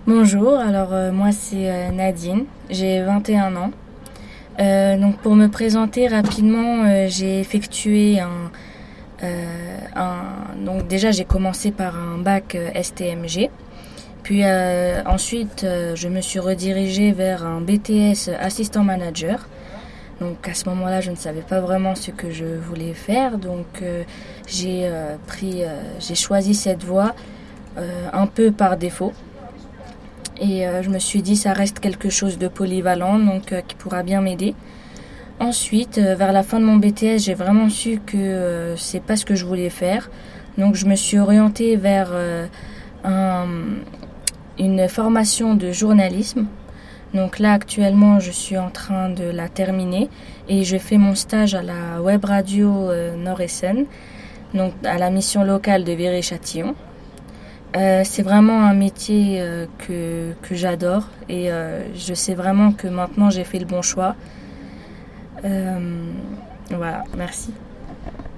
Bonjour, moi c'est Nadine, j'ai 21 ans. Donc pour me présenter rapidement, j'ai effectué donc déjà j'ai commencé par un bac STMG, puis ensuite je me suis redirigée vers un BTS assistant manager. Donc à ce moment-là, je ne savais pas vraiment ce que je voulais faire, donc j'ai choisi cette voie un peu par défaut. Et je me suis dit ça reste quelque chose de polyvalent, donc qui pourra bien m'aider. Ensuite, vers la fin de mon BTS, j'ai vraiment su que c'est pas ce que je voulais faire. Donc je me suis orientée vers une formation de journalisme. Donc là actuellement, je suis en train de la terminer et je fais mon stage à la web radio Nord-Essonne, donc à la mission locale de Viry-Châtillon. C'est vraiment un métier que j'adore et je sais vraiment que maintenant j'ai fait le bon choix. Voilà, merci.